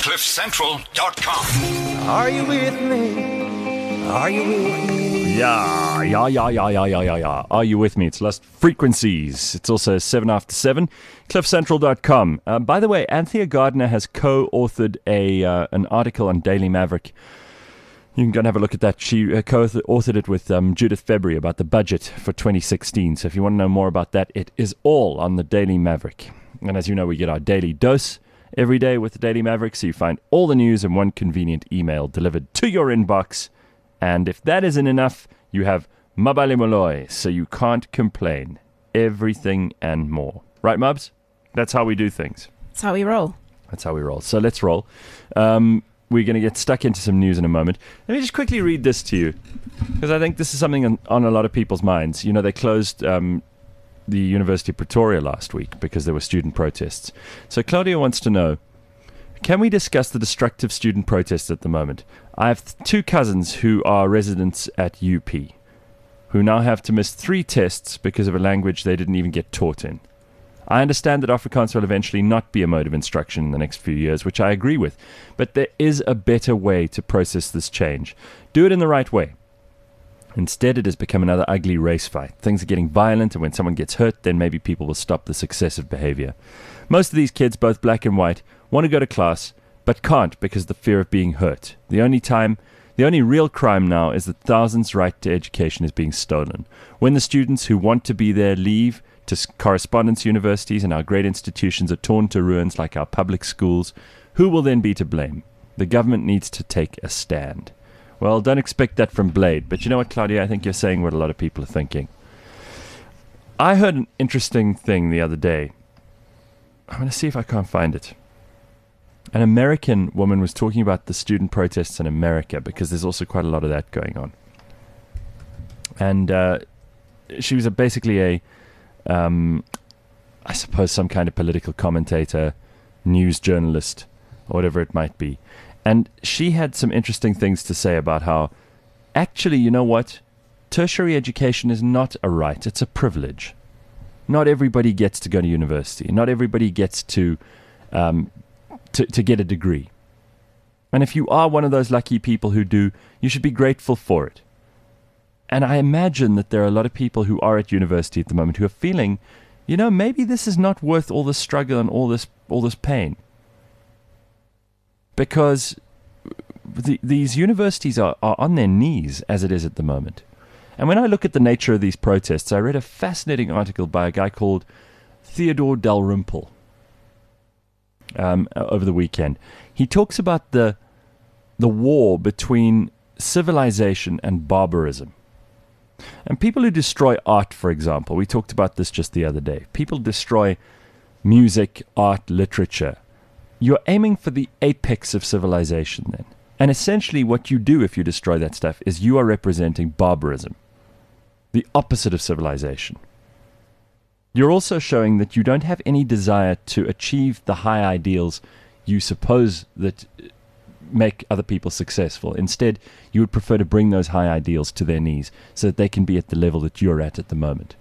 CliffCentral.com. Are you with me? Are you with me? Yeah. Are you with me? It's Lost Frequencies. It's also 7 after 7. CliffCentral.com. By the way, Anthea Gardner has co-authored an article on Daily Maverick. You can go and have a look at that. She co-authored it with Judith February about the budget for 2016. So if you want to know more about that, it is all on the Daily Maverick. And as you know, we get our daily dose every day with the Daily Maverick. So you find all the news in one convenient email delivered to your inbox. And if that isn't enough, you have Mabali Molloy, so you can't complain. Everything and more. Right, Mubs? That's how we do things. That's how we roll. That's how we roll. So let's roll. We're going to get stuck into some news in a moment. Let me just quickly read this to you, because I think this is something on a lot of people's minds. You know, they closed the University of Pretoria last week because there were student protests. So Claudia wants to know, can we discuss the destructive student protests at the moment? I have two cousins who are residents at UP, who now have to miss 3 tests because of a language they didn't even get taught in. I understand that Afrikaans will eventually not be a mode of instruction in the next few years, which I agree with, but there is a better way to process this change. Do it in the right way. Instead, it has become another ugly race fight. Things are getting violent, and when someone gets hurt, then maybe people will stop this excessive behavior. Most of these kids, both black and white, want to go to class, but can't because of the fear of being hurt. The only real crime now is that thousands' right to education is being stolen. When the students who want to be there leave to correspondence universities and our great institutions are torn to ruins like our public schools, who will then be to blame? The government needs to take a stand. Well, don't expect that from Blade, but you know what, Claudia? I think you're saying what a lot of people are thinking. I heard an interesting thing the other day. I'm going to see if I can't find it. An American woman was talking about the student protests in America, because there's also quite a lot of that going on. And she was basically I suppose some kind of political commentator, news journalist, or whatever it might be. And she had some interesting things to say about how, actually, you know what? Tertiary education is not a right, it's a privilege. Not everybody gets to go to university. Not everybody gets to get a degree. And if you are one of those lucky people who do, you should be grateful for it. And I imagine that there are a lot of people who are at university at the moment who are feeling, you know, maybe this is not worth all the struggle and all this pain. Because these universities are on their knees as it is at the moment. And when I look at the nature of these protests, I read a fascinating article by a guy called Theodore Dalrymple over the weekend. He talks about the war between civilization and barbarism. And people who destroy art, for example, we talked about this just the other day. People destroy music, art, literature. You're aiming for the apex of civilization then. And essentially what you do if you destroy that stuff is you are representing barbarism, the opposite of civilization. You're also showing that you don't have any desire to achieve the high ideals you suppose that make other people successful. Instead, you would prefer to bring those high ideals to their knees so that they can be at the level that you're at the moment.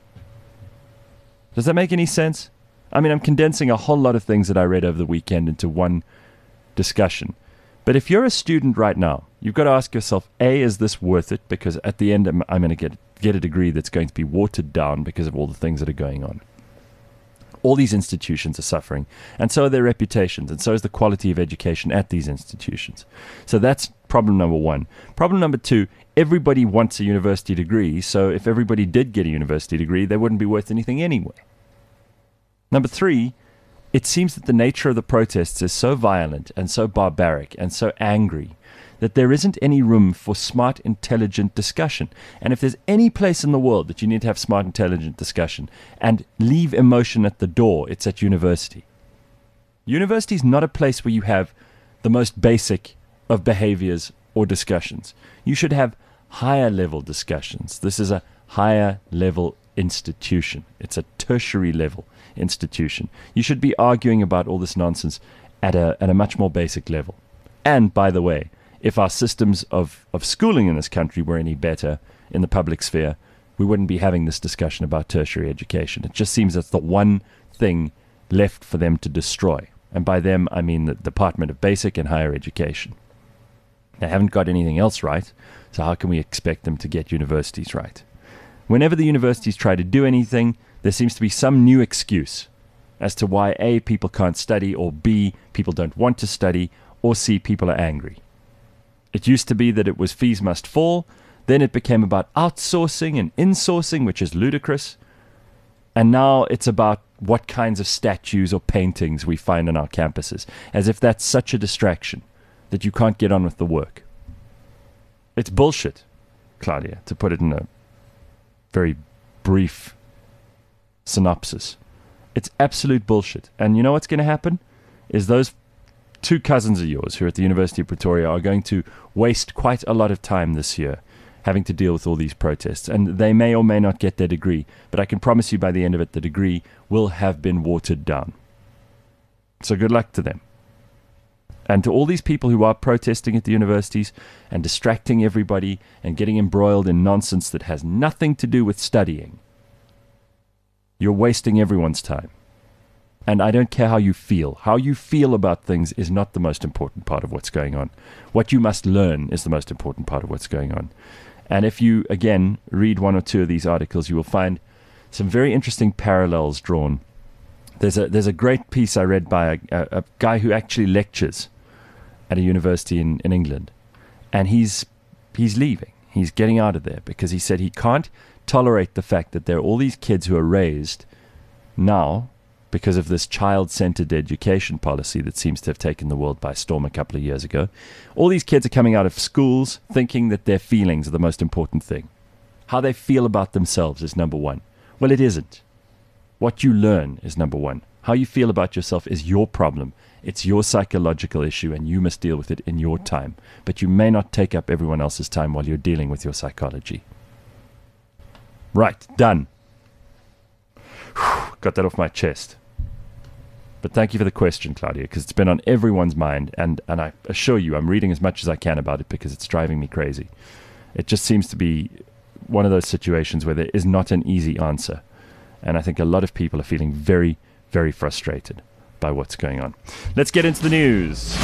Does that make any sense? I mean, I'm condensing a whole lot of things that I read over the weekend into one discussion. But if you're a student right now, you've got to ask yourself, A, is this worth it? Because at the end, I'm going to get a degree that's going to be watered down because of all the things that are going on. All these institutions are suffering, and so are their reputations, and so is the quality of education at these institutions. So that's problem number 1. Problem number 2, everybody wants a university degree, so if everybody did get a university degree, they wouldn't be worth anything anyway. Number 3, it seems that the nature of the protests is so violent and so barbaric and so angry that there isn't any room for smart, intelligent discussion. And if there's any place in the world that you need to have smart, intelligent discussion and leave emotion at the door, it's at university. University is not a place where you have the most basic of behaviors or discussions. You should have higher level discussions. This is a higher level institution. It's a tertiary level institution. You should be arguing about all this nonsense at a much more basic level. And by the way, if our systems of schooling in this country were any better in the public sphere, we wouldn't be having this discussion about tertiary education. It just seems that's the one thing left for them to destroy. And by them, I mean the Department of Basic and Higher Education. They haven't got anything else right, so how can we expect them to get universities right? Whenever the universities try to do anything, there seems to be some new excuse as to why A, people can't study, or B, people don't want to study, or C, people are angry. It used to be that it was fees must fall, then it became about outsourcing and insourcing, which is ludicrous, and now it's about what kinds of statues or paintings we find on our campuses, as if that's such a distraction that you can't get on with the work. It's bullshit, Claudia, to put it in a very brief synopsis. It's absolute bullshit. And you know what's going to happen? Is those two cousins of yours who are at the University of Pretoria are going to waste quite a lot of time this year having to deal with all these protests. And they may or may not get their degree, but I can promise you by the end of it, the degree will have been watered down. So good luck to them. And to all these people who are protesting at the universities and distracting everybody and getting embroiled in nonsense that has nothing to do with studying, you're wasting everyone's time. And I don't care how you feel. How you feel about things is not the most important part of what's going on. What you must learn is the most important part of what's going on. And if you, again, read one or two of these articles, you will find some very interesting parallels drawn. There's a great piece I read by a guy who actually lectures at a university in England. And he's leaving. He's getting out of there because he said he can't tolerate the fact that there are all these kids who are raised now because of this child-centered education policy that seems to have taken the world by storm a couple of years ago. All these kids are coming out of schools thinking that their feelings are the most important thing. How they feel about themselves is number one. Well, it isn't. What you learn is number one. How you feel about yourself is your problem. It's your psychological issue, and you must deal with it in your time. But you may not take up everyone else's time while you're dealing with your psychology. Right, done. Got that off my chest. But thank you for the question, Claudia, because it's been on everyone's mind, and I assure you I'm reading as much as I can about it because it's driving me crazy. It just seems to be one of those situations where there is not an easy answer, and I think a lot of people are feeling very, very frustrated by what's going on. Let's get into the news.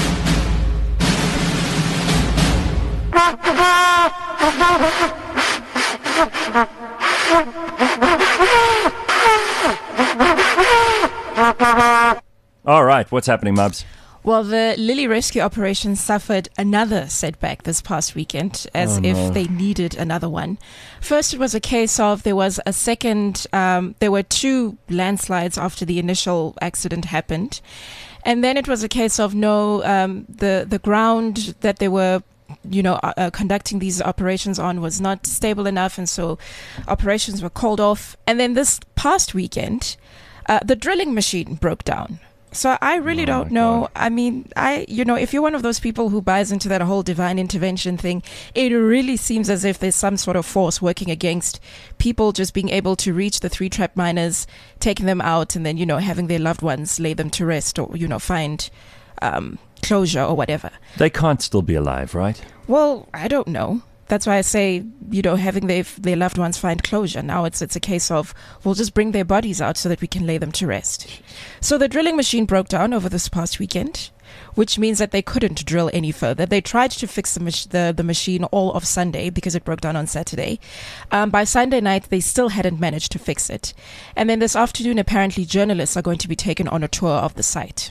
All right, what's happening, Mubs? Well, the Lily rescue operation suffered another setback this past weekend, as if they needed another one. First, it was a case of there was a second, there were two landslides after the initial accident happened. And then it was a case of the ground that they were conducting these operations on was not stable enough, and so operations were called off. And then this past weekend, the drilling machine broke down. So I really don't know. God. I mean, if you're one of those people who buys into that whole divine intervention thing, it really seems as if there's some sort of force working against people just being able to reach the 3 trapped miners, taking them out, and then, having their loved ones lay them to rest or, find closure or whatever. They can't still be alive, right? Well, I don't know. That's why I say, having their loved ones find closure. Now it's a case of, we'll just bring their bodies out so that we can lay them to rest. So the drilling machine broke down over this past weekend, which means that they couldn't drill any further. They tried to fix the machine all of Sunday because it broke down on Saturday. By Sunday night, they still hadn't managed to fix it. And then this afternoon, apparently journalists are going to be taken on a tour of the site.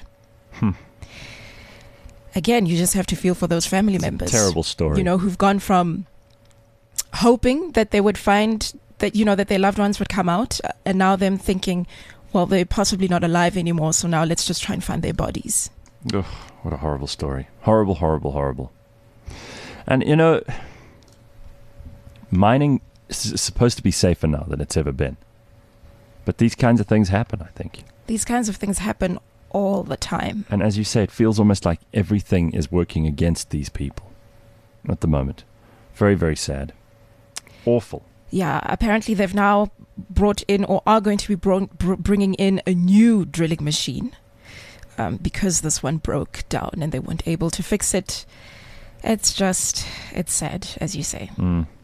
Again, you just have to feel for those family members. Terrible story. Who've gone from hoping that they would find that, that their loved ones would come out, and now them thinking, well, they're possibly not alive anymore, so now let's just try and find their bodies. Oh, what a horrible story. Horrible, horrible, horrible. And, mining is supposed to be safer now than it's ever been. But these kinds of things happen, I think. These kinds of things happen all the time. And as you say, it feels almost like everything is working against these people at the moment. Very, very sad. Awful. Yeah, apparently they've now brought in, or are going to be bringing in, a new drilling machine because this one broke down and they weren't able to fix it. It's sad, as you say.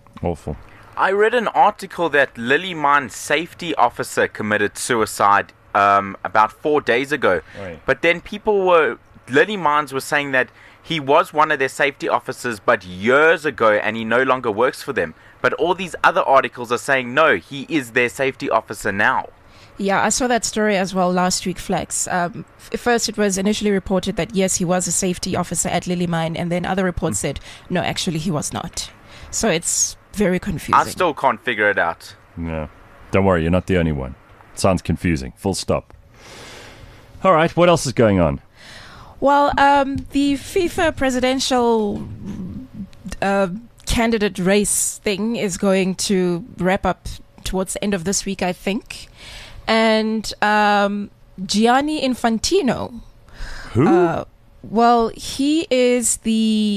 Awful. I read an article that Lily Mine safety officer committed suicide about 4 days ago. Right. But then Lily Mines was saying that he was one of their safety officers, but years ago, and he no longer works for them. But all these other articles are saying, no, he is their safety officer now. Yeah, I saw that story as well last week, Flex. First, it was initially reported that, yes, he was a safety officer at Lily Mine, and then other reports said, no, actually, he was not. So it's very confusing. I still can't figure it out. Yeah. Don't worry, you're not the only one. Sounds confusing. Full stop. All right, what else is going on? Well, the FIFA presidential candidate race thing is going to wrap up towards the end of this week, I think. And Gianni Infantino. Who? Well, he is the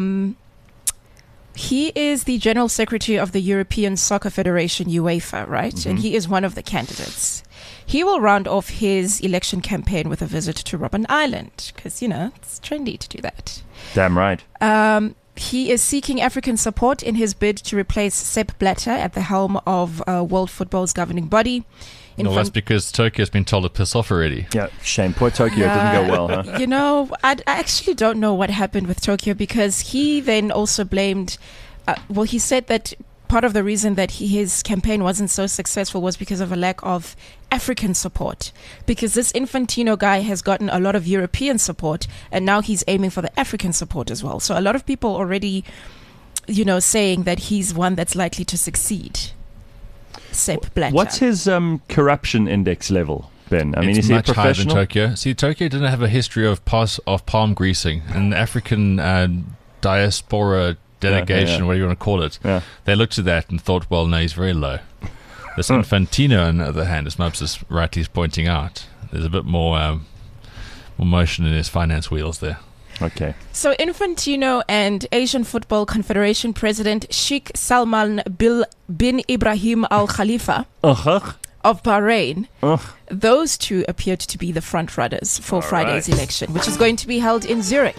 General Secretary of the European Soccer Federation, UEFA, right? Mm-hmm. And he is one of the candidates. He will round off his election campaign with a visit to Robben Island because, it's trendy to do that. Damn right. He is seeking African support in his bid to replace Sepp Blatter at the helm of world football's governing body. That's because Tokyo's been told to piss off already. Yeah, shame. Poor Tokyo. It didn't go well, huh? I actually don't know what happened with Tokyo because he then also blamed... he said that part of the reason that his campaign wasn't so successful was because of a lack of African support. Because this Infantino guy has gotten a lot of European support, and now he's aiming for the African support as well. So a lot of people already, saying that he's one that's likely to succeed. Sepp Blatter. What's his corruption index level, Ben? I mean, it's is he a much higher than professional? Tokyo. See, Tokyo didn't have a history of palm greasing, and the African diaspora delegation, Yeah. whatever you want to call it, Yeah. they looked at that and thought, well, no, he's very low. This Infantino, on the other hand, as Mubs is rightly pointing out, there's a bit more motion in his finance wheels there. Okay. So Infantino and Asian Football Confederation President Sheikh Salman bin Ibrahim Al Khalifa of Bahrain, those two appeared to be the front runners for Friday's election, which is going to be held in Zurich.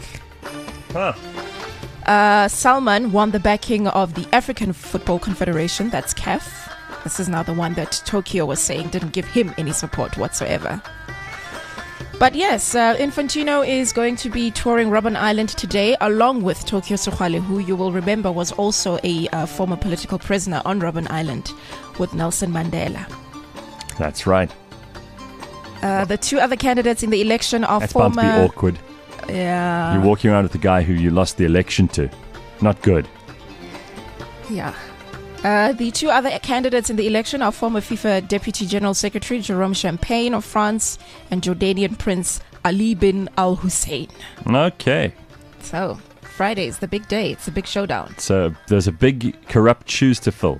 Salman won the backing of the African Football Confederation, that's CAF. This is now the one that Tokyo was saying didn't give him any support whatsoever. But yes, Infantino is going to be touring Robben Island today, along with Tokyo Sugwale, who you will remember was also a former political prisoner on Robben Island with Nelson Mandela. That's right. The two other candidates in the election are That's bound to be awkward. Yeah. You're walking around with the guy who you lost the election to. Not good. Yeah. The two other candidates in the election are former FIFA Deputy General Secretary Jerome Champagne of France and Jordanian Prince Ali bin Al Hussein. Okay. So, Friday is the big day. It's a big showdown. So there's a big corrupt shoes to fill.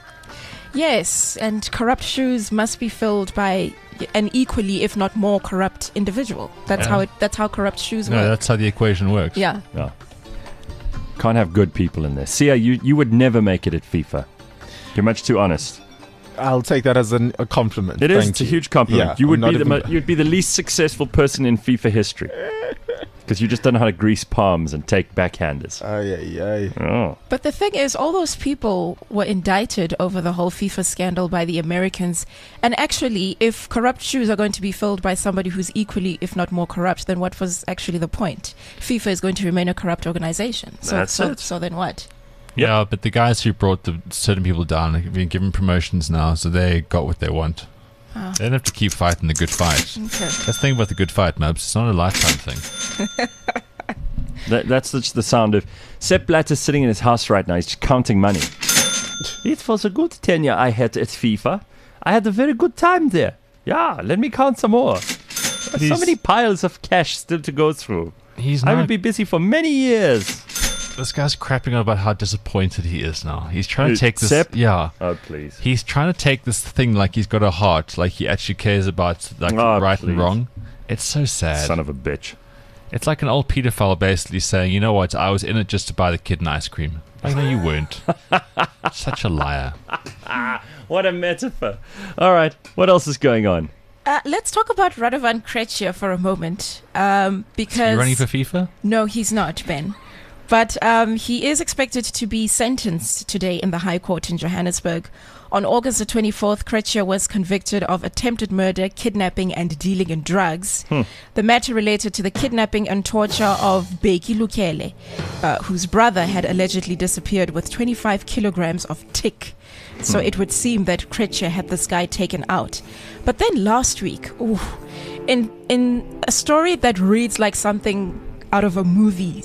Yes, and corrupt shoes must be filled by an equally, if not more, corrupt individual. That's how corrupt shoes work. No, that's how the equation works. Yeah. Yeah. Can't have good people in there. Sia, you would never make it at FIFA. You're much too honest. I'll take that as a compliment. It is. Thank It's a you. huge compliment. Yeah, You would I'm be not you'd be the least successful person in FIFA history because you just don't know how to grease palms and take backhanders. Oh. But the thing is, all those people were indicted over the whole FIFA scandal by the Americans. And actually, if corrupt shoes are going to be filled by somebody who's equally, if not more corrupt, then what was actually the point? FIFA is going to remain a corrupt organization. That's it. So then what? Yeah, but the guys who brought the certain people down have been given promotions now, so they got what they want. Oh. They don't have to keep fighting the good fight. Okay. That's the thing about the good fight, Mabs. It's not a lifetime thing. That's just the sound of Sepp Blatter sitting in his house right now. He's just counting money. It was a good tenure I had at FIFA. I had a very good time there. Yeah, let me count some more. There's so many piles of cash still to go through. I will be busy for many years. This guy's crapping on about how disappointed he is now. He's trying to take this... Sepp? Yeah. Oh, please. He's trying to take this thing like he's got a heart, like he actually cares about right please. and wrong. It's so sad. Son of a bitch. It's like an old pedophile basically saying, you know what, I was in it just to buy the kid an ice cream. Like, no, you weren't. Such a liar. What a metaphor. All right, what else is going on? Let's talk about Radovan Krejcir for a moment. Because You running for FIFA? No, he's not, Ben. But he is expected to be sentenced today in the High Court in Johannesburg. On August the 24th, Kretschmer was convicted of attempted murder, kidnapping, and dealing in drugs. The matter related to the kidnapping and torture of Beki Lukele, whose brother had allegedly disappeared with 25 kilograms of tick. So it would seem that Kretschmer had this guy taken out. But then last week, in a story that reads like something out of a movie,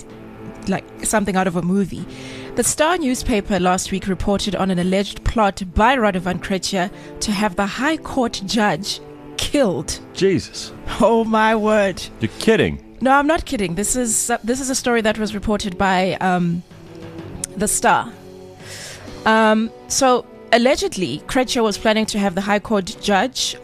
the Star newspaper last week reported on an alleged plot by Radovan Kretschmer to have the High Court judge killed. Jesus. Oh my word. You're kidding. No, I'm not kidding. This is a story that was reported by the Star. So allegedly, Kretschmer was planning to have the High Court judge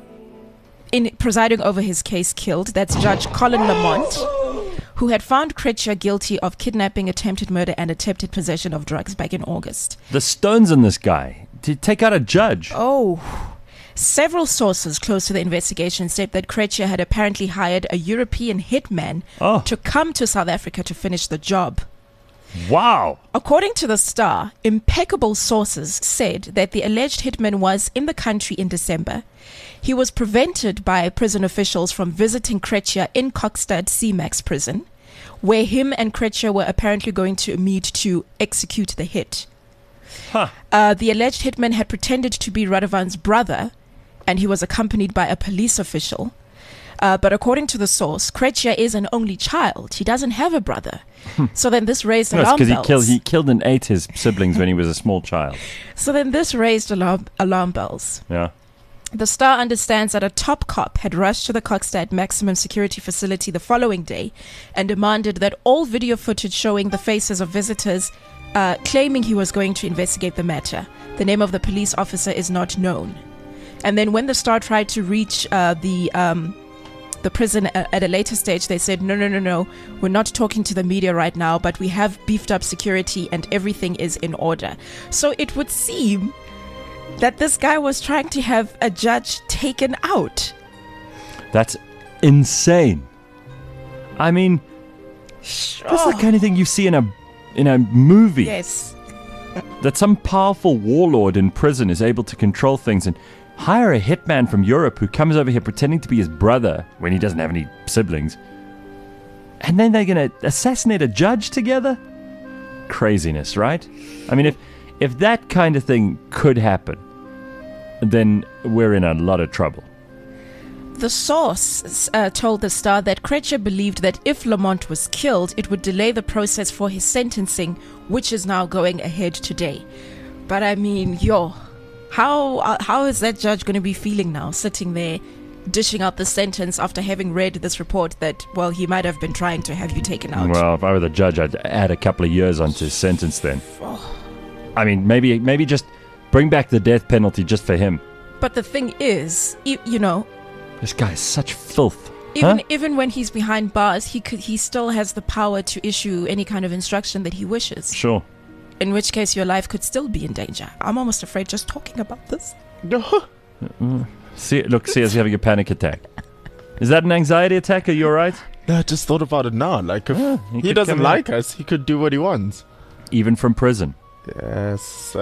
in presiding over his case killed. That's Judge Colin Lamont, who had found Kretschmer guilty of kidnapping, attempted murder, and attempted possession of drugs back in August. The stones in this guy to take out a judge. Oh. Several sources close to the investigation said that Kretschmer had apparently hired a European hitman to come to South Africa to finish the job. Wow. According to the Star, impeccable sources said that the alleged hitman was in the country in December. He was prevented by prison officials from visiting Kretschmer in Kokstad CMAX prison, where him and Kretschmer were apparently going to meet to execute the hit. The alleged hitman had pretended to be Radovan's brother, and he was accompanied by a police official. But according to the source, Kretschmer is an only child. He doesn't have a brother. So then this raised alarm bells. Because he killed and ate his siblings when he was a small child. So then this raised alarm bells. Yeah. The Star understands that a top cop had rushed to the Kokstad maximum security facility the following day and demanded that all video footage showing the faces of visitors claiming he was going to investigate the matter. The name of the police officer is not known. And then when the Star tried to reach the prison at a later stage, they said, no, we're not talking to the media right now, but we have beefed up security and everything is in order. So it would seem that this guy was trying to have a judge taken out. That's insane. I mean, that's the kind of thing you see in a movie. Yes. That some powerful warlord in prison is able to control things and hire a hitman from Europe who comes over here pretending to be his brother when he doesn't have any siblings. And then they're going to assassinate a judge together? Craziness, right? I mean, if that kind of thing could happen, then we're in a lot of trouble. The source told the Star that Kretschmer believed that if Lamont was killed, it would delay the process for his sentencing, which is now going ahead today. But I mean, how is that judge going to be feeling now, sitting there, dishing out the sentence after having read this report that, well, he might have been trying to have you taken out? Well, if I were the judge, I'd add a couple of years onto his sentence then. I mean, maybe just bring back the death penalty just for him. But the thing is, you know, this guy is such filth. Even when he's behind bars, he still has the power to issue any kind of instruction that he wishes. Sure. In which case, your life could still be in danger. I'm almost afraid just talking about this. See, he's having a panic attack. Is that an anxiety attack? Are you alright? No, I just thought about it now. Like, if he doesn't like us, he could do what he wants. Even from prison. Yes.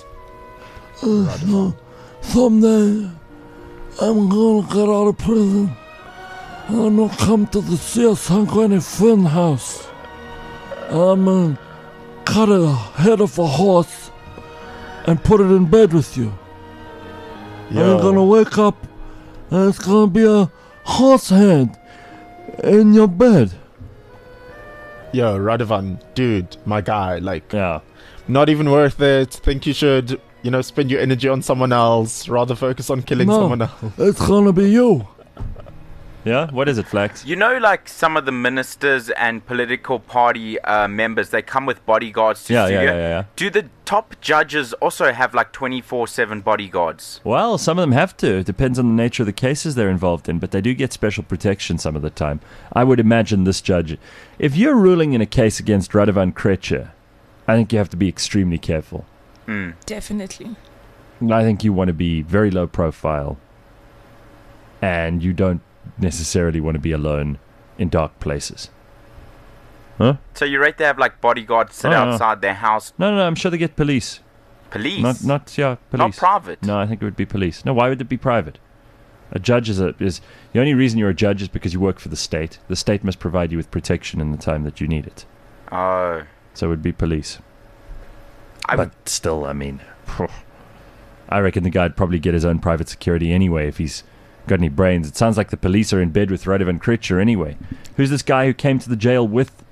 Someday, I'm gonna get out of prison. And I'm gonna come to the Sia Sangweni Finn house. And I'm gonna cut a head of a horse and put it in bed with you. And you're gonna wake up and it's gonna be a horse head in your bed. Yo, Radovan, dude, my guy, like, not even worth it. Think you should, spend your energy on someone else, rather focus on killing someone else. It's gonna be you. Yeah? What is it, Flax? You know, like some of the ministers and political party members, they come with bodyguards to studio. Yeah. Do the top judges also have like 24/7 bodyguards? Well, some of them have to. It depends on the nature of the cases they're involved in, but they do get special protection some of the time. I would imagine this judge, if you're ruling in a case against Radovan Kretschmer, I think you have to be extremely careful. Definitely. I think you want to be very low profile, and you don't necessarily want to be alone in dark places. Huh? So you rate they have like bodyguards sit outside their house? No, I'm sure they get police. Police? Not police. Not private? No, I think it would be police. No, why would it be private? A judge is the only reason you're a judge is because you work for the state. The state must provide you with protection in the time that you need it. Oh. So it would be police. But still, I mean, I reckon the guy'd probably get his own private security anyway if he's got any brains. It sounds like the police are in bed with Radovan Kritcher anyway. Who's this guy who came to the jail with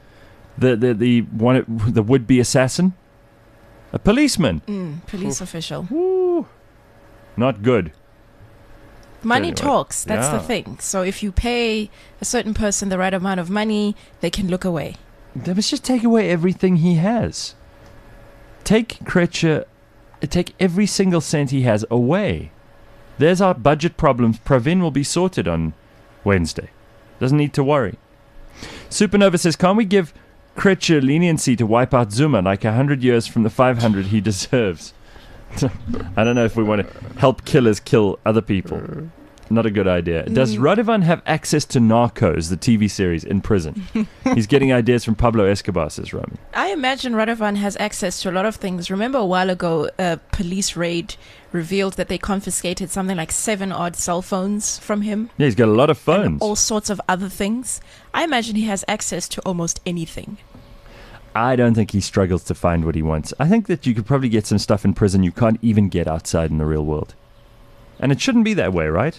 the would-be assassin? A policeman. Police official. Woo. Not good. Money Anyway, talks. That's the yeah. thing. So if you pay a certain person the right amount of money, they can look away. They must just take away everything he has. Take Kretcher, take every single cent he has away. There's our budget problems. Pravin will be sorted on Wednesday. Doesn't need to worry. Supernova says, can't we give Kretcher leniency to wipe out Zuma like 100 years from the 500 he deserves? I don't know if we want to help killers kill other people. Not a good idea. Does Radovan have access to Narcos, the TV series, in prison? He's getting ideas from Pablo Escobar, says Rami. I imagine Radovan has access to a lot of things. Remember a while ago, a police raid revealed that they confiscated something like 7 odd cell phones from him. Yeah, he's got a lot of phones. And all sorts of other things. I imagine he has access to almost anything. I don't think he struggles to find what he wants. I think that you could probably get some stuff in prison you can't even get outside in the real world. And it shouldn't be that way, right?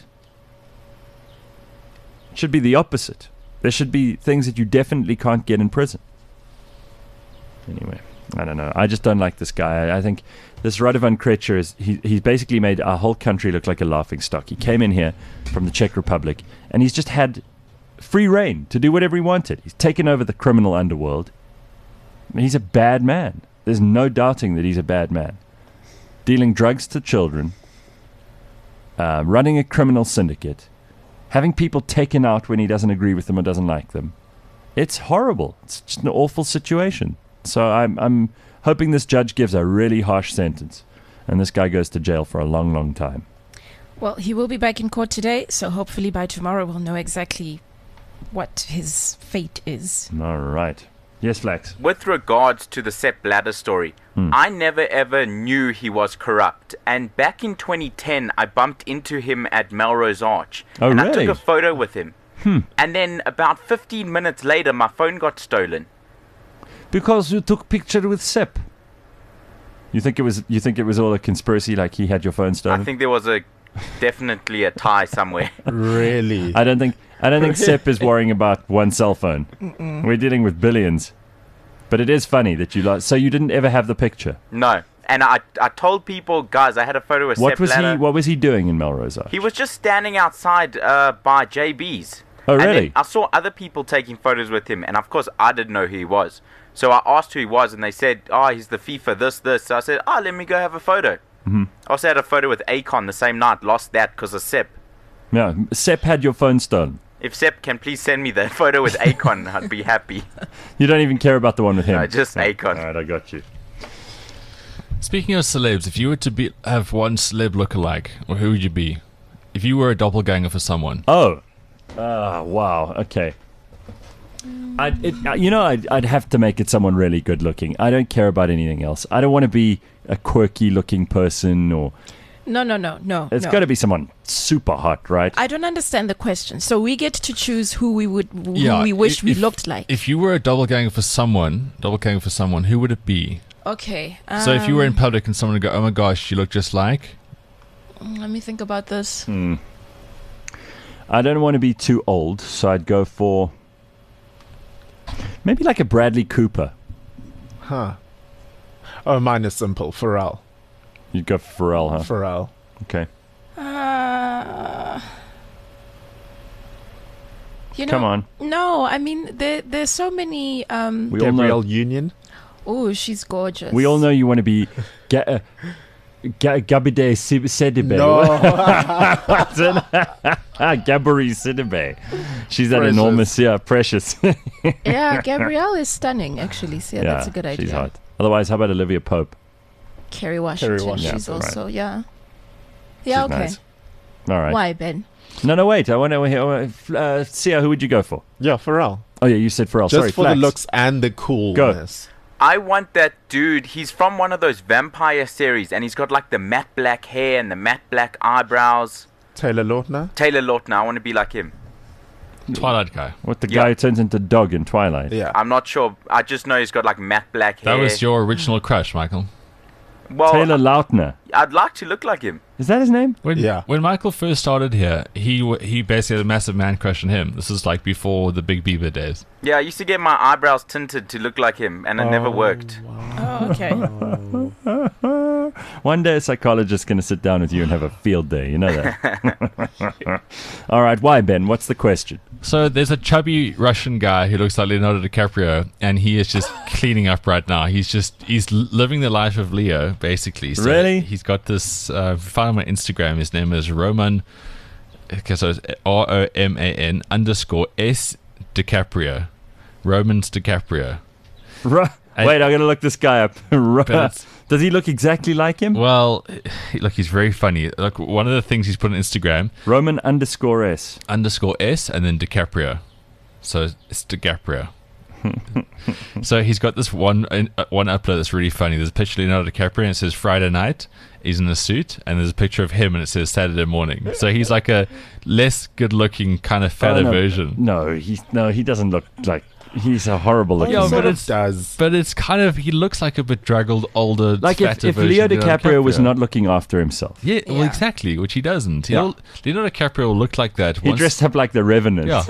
It should be the opposite. There should be things that you definitely can't get in prison. Anyway, I don't know. I just don't like this guy. I think this Radovan Kretcher he's basically made our whole country look like a laughingstock. He came in here from the Czech Republic and he's just had free reign to do whatever he wanted. He's taken over the criminal underworld. He's a bad man. There's no doubting that he's a bad man. Dealing drugs to children, running a criminal syndicate, having people taken out when he doesn't agree with them or doesn't like them. It's horrible. It's just an awful situation. So I'm hoping this judge gives a really harsh sentence and this guy goes to jail for a long, long time. Well, he will be back in court today, so hopefully by tomorrow we'll know exactly what his fate is. All right. Yes, Flax. With regards to the Sepp Blatter story, I never ever knew he was corrupt. And back in 2010, I bumped into him at Melrose Arch. Oh, and really? I took a photo with him. And then about 15 minutes later, my phone got stolen. Because you took picture with Sepp. You think it was all a conspiracy, like he had your phone stolen? I think there was definitely a tie somewhere. Really? I don't think Sepp is worrying about one cell phone. We're dealing with billions. But it is funny that you lost. So you didn't ever have the picture? No. And I told people, guys, I had a photo with Sepp Blatter. What was he doing in Melrose Arch? He was just standing outside by JB's. Oh, And really? then I saw other people taking photos with him. And, of course, I didn't know who he was. So I asked who he was, and they said, he's the FIFA, this. So I said, let me go have a photo. I also had a photo with Akon the same night. Lost that because of Sepp. Yeah, Sepp had your phone stolen. If Sepp can please send me the photo with Akon, I'd be happy. You don't even care about the one with him? No, just Akon. All right, I got you. Speaking of celebs, if you were to have one celeb lookalike, or who would you be? If you were a doppelganger for someone. Wow. Okay. I'd have to make it someone really good looking. I don't care about anything else. I don't want to be a quirky looking person or... No. It's got to be someone super hot, right? I don't understand the question. So we get to choose who we wish we looked like. If you were a doppelganger for someone, who would it be? Okay. So if you were in public and someone would go, oh my gosh, you look just like... Let me think about this. I don't want to be too old, so I'd go for... maybe like a Bradley Cooper. Huh. Oh, mine is simple. Pharrell. You'd go for Pharrell, huh? Pharrell. Okay. Come on. No, I mean, there's so many... We all know, Gabrielle Union. Oh, she's gorgeous. we all know you want to be Gabide Sidibe. No. Gabri Sidibe. She's that Precious. enormous, precious. Yeah, Gabrielle is stunning, actually. So yeah, that's a good idea. She's hot. Otherwise, how about Olivia Pope? Kerry Washington. Washington. She's Yeah, also, right. yeah. She's Yeah, okay. nice. All right. Why, Ben? No, wait. I want to hear... Sia, who would you go for? Yeah, Pharrell. Oh, yeah, you said Pharrell. Just Sorry, for Flax. the looks and the coolness. I want that dude. He's from one of those vampire series, and he's got like the matte black hair and the matte black eyebrows. Taylor Lautner? Taylor Lautner. I want to be like him. Twilight guy. What, the guy who turns into dog in Twilight? Yeah. I'm not sure. I just know he's got like matte black hair. That was your original crush, Michael. Well, Taylor Lautner. I'd like to look like him. Is that his name? When Michael first started here, he basically had a massive man crush on him. This is like before the Big Bieber days. Yeah, I used to get my eyebrows tinted to look like him, and it never worked. Oh, okay. One day a psychologist's going to sit down with you and have a field day. You know that. All right. Why, Ben? What's the question? So there's a chubby Russian guy who looks like Leonardo DiCaprio, and he is just cleaning up right now. He's living the life of Leo, basically. So Really? He's got this. Found him on Instagram. His name is Roman. Okay, so it's ROMAN_S DiCaprio. Roman's DiCaprio. Wait, I got to look this guy up. it's- Does he look exactly like him? Well, look, he's very funny. Look, one of the things he's put on Instagram, Roman_S. _S and then DiCaprio. So it's DiCaprio. So he's got this one upload that's really funny. There's a picture of Leonardo DiCaprio and it says Friday night. He's in a suit, and there's a picture of him and it says Saturday morning. So he's like a less good-looking, kind of fatter version. No, he doesn't look like. He's a horrible looking. Yeah, He but sort of it's does. But it's kind of, he looks like a bedraggled, older, Like fatter if version Leo of Leonardo DiCaprio was not looking after himself. Yeah, well, Yeah. exactly, which he doesn't. Yeah. Leonardo DiCaprio looked like that. He once. dressed up like the Revenant. Yeah.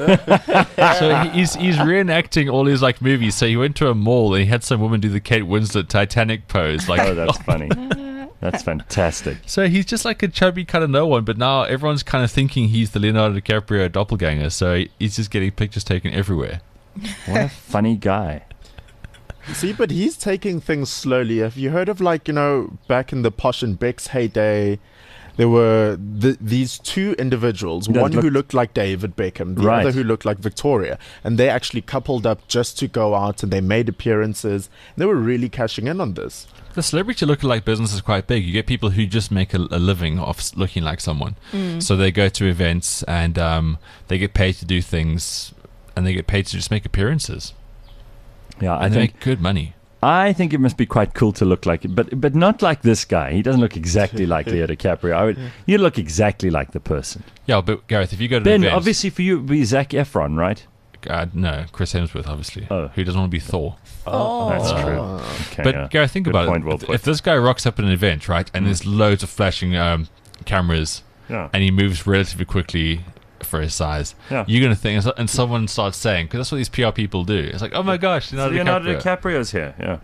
So he's reenacting all his like movies. So he went to a mall and he had some woman do the Kate Winslet Titanic pose. Like, Oh, that's funny. That's fantastic. so he's just like a chubby kind of no one. But now everyone's kind of thinking he's the Leonardo DiCaprio doppelganger. So he's just getting pictures taken everywhere. What a funny guy. See, but he's taking things slowly. Have you heard of, like, back in the Posh and Beck's heyday, there were these two individuals, That one who looked- looked like David Beckham, the Right. other who looked like Victoria, and they actually coupled up just to go out, and they made appearances. And they were really cashing in on this. The celebrity lookalike business is quite big. You get people who just make a living off looking like someone. So they go to events and they get paid to do things, and they get paid to just make appearances. Yeah, And they make good money. I think it must be quite cool to look like it, but not like this guy. He doesn't look exactly like Leo DiCaprio. You look exactly like the person. Yeah, but Gareth, if you go to Ben, events, obviously for you, it would be Zac Efron, right? no, Chris Hemsworth, obviously, Oh. who doesn't want to be Thor. That's true. Okay, But yeah. Gareth, think Good about point, it. well If, put. if this guy rocks up at an event, right, and there's loads of flashing cameras, Yeah. and he moves relatively quickly for his size, Yeah. you're going to think, and someone starts saying, because that's what these PR people do. It's like, oh my gosh, Leonardo DiCaprio. DiCaprio's here. Yeah.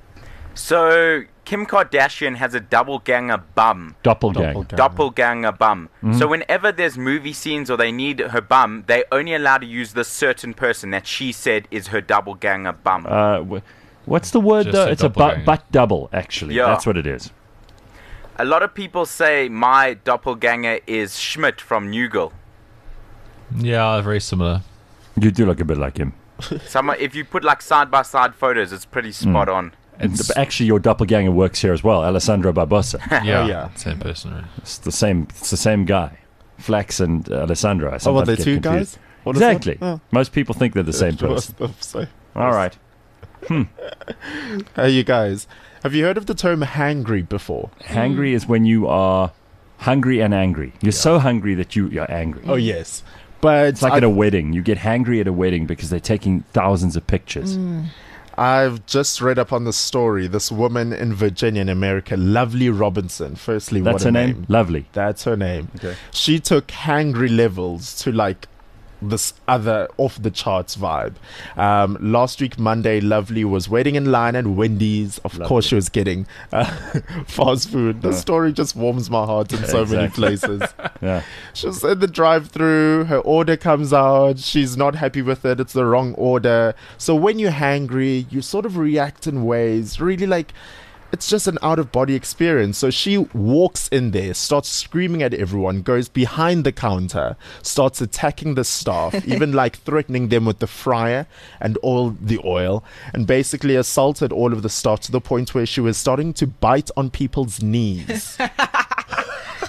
So Kim Kardashian has a doppelganger bum. Doppelgang. Doppelganger bum. So whenever there's movie scenes or they need her bum, they only allowed to use this certain person that she said is her doppelganger bum. What's the word Just though? a It's a doppelganger. butt double, actually. Yeah. That's what it is. A lot of people say my doppelganger is Schmidt from New Girl. Yeah, very similar. You do look a bit like him. If you put like side by side photos, it's pretty spot on. But actually, your doppelganger works here as well, Alessandro Barbosa. Yeah, yeah. same person, really. It's the same guy. Flax and Alessandro. I Oh, well, sometimes they're get two confused. guys? What is that? Exactly. Oh. Most people think they're the same person. So, All right. hey, you guys. Have you heard of the term hangry before? Hangry is when you are hungry and angry. You're so hungry that you're angry. Oh, yes. But It's like at a wedding. You get hangry at a wedding because they're taking thousands of pictures. I've just read up on the story. This woman in Virginia, in America, Lovely Robinson. Firstly, That's what her a name? Lovely. That's her name. Okay. She took hangry levels to like this other off the charts vibe. Last week, Monday, Lovely was waiting in line at Wendy's. Of course, she was getting fast food. The story just warms my heart in so many Exactly. places. Yeah. She was in the drive-through. Her order comes out. She's not happy with it. It's the wrong order. So when you're hangry, you sort of react in ways really like it's just an out-of-body experience. So she walks in there, starts screaming at everyone, goes behind the counter, starts attacking the staff, even like threatening them with the fryer and all the oil, and basically assaulted all of the staff to the point where she was starting to bite on people's knees.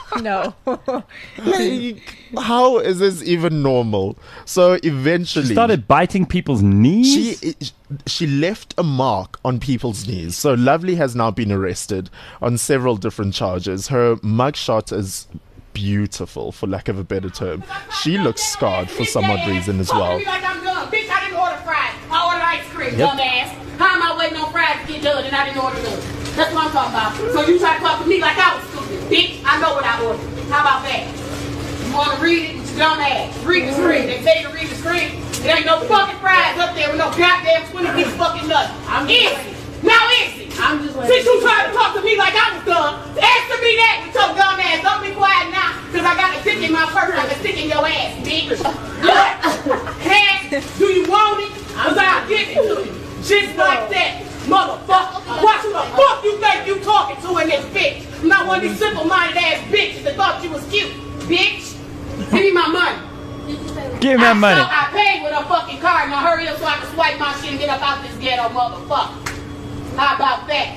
No. Like, how is this even normal? So eventually, She started biting people's knees. she left a mark on people's knees. So Lovely has now been arrested on several different charges. Her mugshot is beautiful, for lack of a better term. She looks scarred for some odd reason as well. Like I'm done. Bitch, I didn't order fries. I ordered ice cream, Yep. dumbass. How am I waiting on fries to get done and I didn't order them? That's what I'm talking about. So you try to talk to me like I was stupid. Bitch, I know what I ordered. How about that? You want to read it? You dumbass. Read the screen. They tell you to read the screen. There ain't no fucking fries up there with no goddamn 20-piece fucking nuts. I'm easy. Now easy. I'm just since you trying to talk to me like I was dumb, answer me that with your dumb ass. Don't be quiet now, because I got a stick in my purse. I can stick in your ass, bitch. What? Hands? Do you want it? Because I'll give it to you. Just like that, motherfucker. Watch who the fuck you think you talking to in this bitch. I'm not one of these simple-minded ass bitches that thought you was cute, bitch. Give me my money. Give me my money. I paid with a fucking card. Now hurry up so I can swipe my shit and get up out this ghetto, motherfucker. How about that?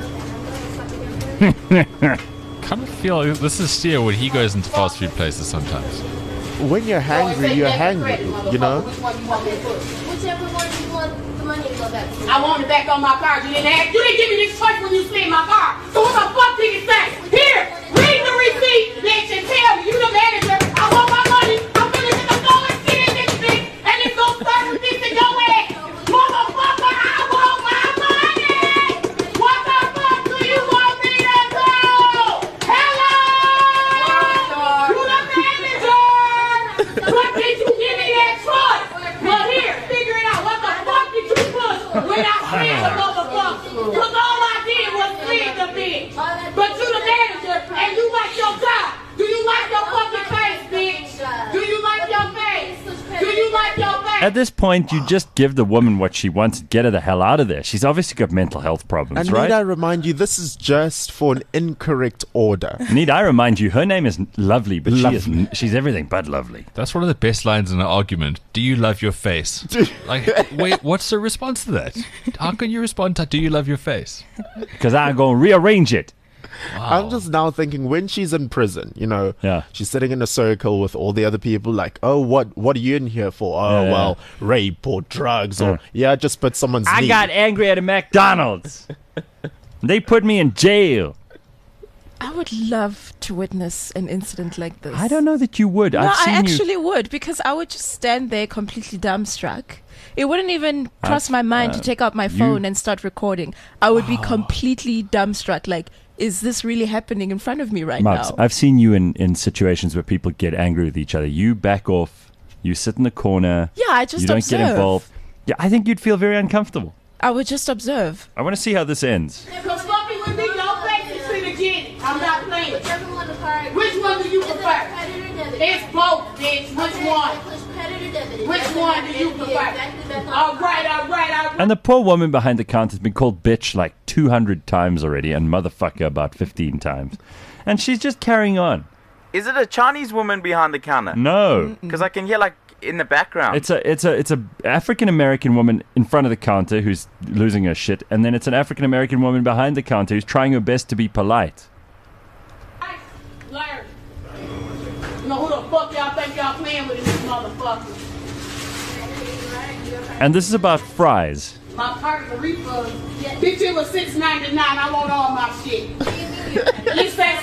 Kind of feel like this is Steer when he goes into fast food places sometimes. When you're hangry, you're hangry, you know? Which one you want me to put? Whichever one you want the money to go back to. I want it back on my card. You didn't ask. You didn't give me this choice when you slid my car. So what the fuck did you say? Here, read the receipt, bitch, and tell me. You the manager. I want my money. I'm gonna get the floor and sit in this bitch, and it's gonna start with this and go ahead. Motherfucker, I want my money. What the fuck do you want me to do? Hello? You the manager. But did you give me that choice? Well, here, figure it out. What the fuck did you push when I slid the motherfucker? Because all I did was slid the bitch. But you the manager, and you like your job. Do you like your fucking face, bitch? Do you like your face? Do you like your face? At this point, you just give the woman what she wants and get her the hell out of there. She's obviously got mental health problems, And right? need I remind you, this is just for an incorrect order. Need I remind you, her name is Lovely, but she's everything but lovely. That's one of the best lines in an argument. Do you love your face? Like, wait, what's the response to that? How can you respond to, do you love your face? Because I'm going to rearrange it. I'm just now thinking when she's in prison, you know, Yeah. she's sitting in a circle with all the other people like, oh, what are you in here for? Oh, Yeah. well, rape or drugs or, just put someone's I knee. got angry at a McDonald's. They put me in jail. I would love to witness an incident like this. I don't know that you would. No, I've seen I you. actually would, because I would just stand there completely dumbstruck. It wouldn't even cross my mind to take out my phone and start recording. I would be completely dumbstruck. Like, is this really happening in front of me right Mubs, now? I've seen you in situations where people get angry with each other. You back off. You sit in the corner. Yeah, I just You don't observe. get involved. Yeah, I think you'd feel very uncomfortable. I would just observe. I want to see how this ends. Because fucking with me, your face is legit. I'm not playing. Whichever one the card. Which one do you Is it prefer? credit or debit? It's both, bitch. Which Okay, one? push credit or debit. Which Exactly one do back- you yeah, prefer? exactly back on All the right, card. all right, all right. And the poor woman behind the counter has been called bitch like 200 times already and motherfucker about 15 times. And she's just carrying on. Is it a Chinese woman behind the counter? No. Because I can hear like in the background. It's a African American woman in front of the counter who's losing her shit, and then it's an African American woman behind the counter who's trying her best to be polite. Larry. You know who the fuck y'all think y'all playing with in this motherfucker? And this is about fries. My card is a refund. Bitch, it was $6.99. I want all my shit. It says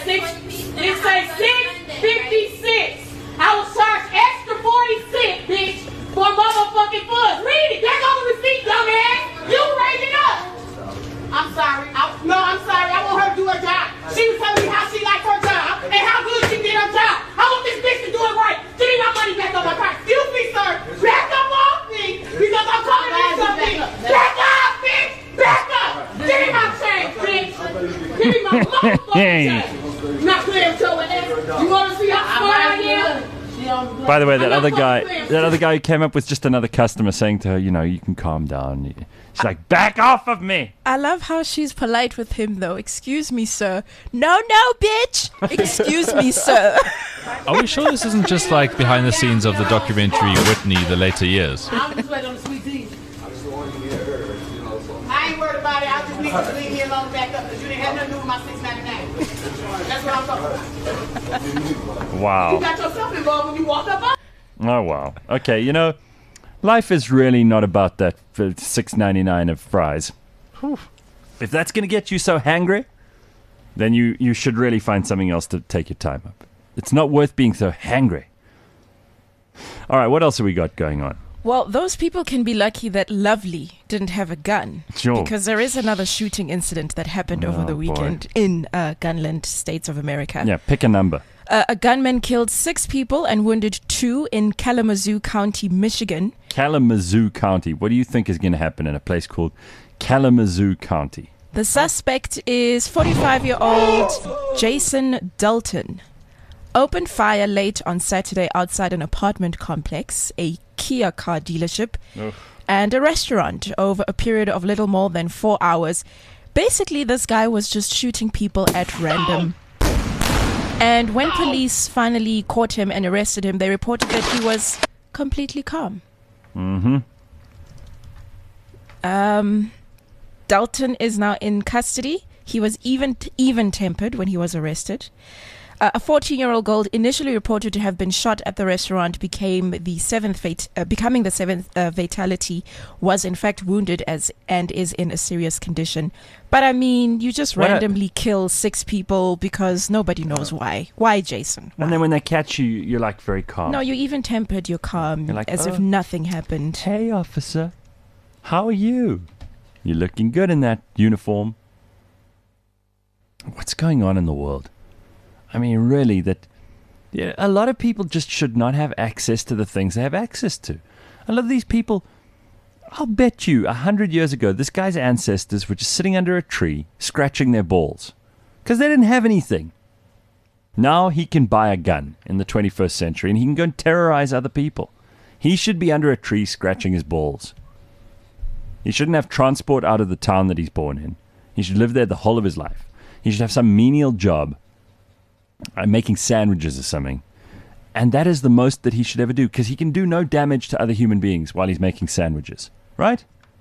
$6.56. I was charged extra 40 cents, bitch, for motherfucking fuzz. Read it. That's on the receipt, dumbass. You raised it up. I'm sorry. I'm sorry. I want her to do her job. She was telling me how she likes her job and how good she did her job. I want this bitch to do it right. Give me my money back on my card. Excuse me, sir. Back up off me because I'm calling you something. Back up, bitch. Back up. Give me my change, bitch. Give me my motherfucking change. Not playing with your ass. You want to see how smart I am? By the way, that other guy who came up with just another customer saying to her, you know, you can calm down. She's like, back off of me. I love how she's polite with him, though. Excuse me, sir. No, bitch. Excuse me, sir. Are we sure this isn't just like behind the scenes of the documentary Whitney, the later years? I'm just waiting on the sweet tea. I ain't worried about everybody. I just need you to leave me alone back up because you didn't have nothing to do with my $6.99. That's what I'm talking about. You Wow. got yourself involved when you walked up on. Oh, wow. Okay, you know, life is really not about that for $6.99 of fries. Whew. If that's going to get you so hangry, then you should really find something else to take your time up. It's not worth being so hangry. All right, what else have we got going on? Well, those people can be lucky that Lovely didn't have a gun. Sure. Because there is another shooting incident that happened over Oh, the boy. weekend in Gunland, States of America. Yeah, pick a number. A gunman killed 6 people and wounded 2 in Kalamazoo County, Michigan. Kalamazoo County. What do you think is going to happen in a place called Kalamazoo County? The suspect is 45-year-old Jason Dalton. Opened fire late on Saturday outside an apartment complex, a Kia car dealership, and a restaurant over a period of little more than 4 hours. Basically, this guy was just shooting people at random. And when police finally caught him and arrested him, they reported that he was completely calm. Dalton is now in custody. He was even-tempered when he was arrested. A 14-year-old girl initially reported to have been shot at the restaurant, becoming the seventh fatality, was in fact wounded and is in a serious condition. But I mean, you just randomly kill 6 people because nobody knows why. Why, Jason? Why? And then when they catch you, you're like very calm. No, you're even-tempered, you're calm, You're like, as "Oh. if nothing happened. Hey, officer. How are you? You're looking good in that uniform. What's going on in the world? I mean, really, a lot of people just should not have access to the things they have access to. A lot of these people, I'll bet you 100 years ago, this guy's ancestors were just sitting under a tree, scratching their balls. Because they didn't have anything. Now he can buy a gun in the 21st century, and he can go and terrorize other people. He should be under a tree scratching his balls. He shouldn't have transport out of the town that he's born in. He should live there the whole of his life. He should have some menial job, making sandwiches or something. And that is the most that he should ever do, because he can do no damage to other human beings while he's making sandwiches. Right?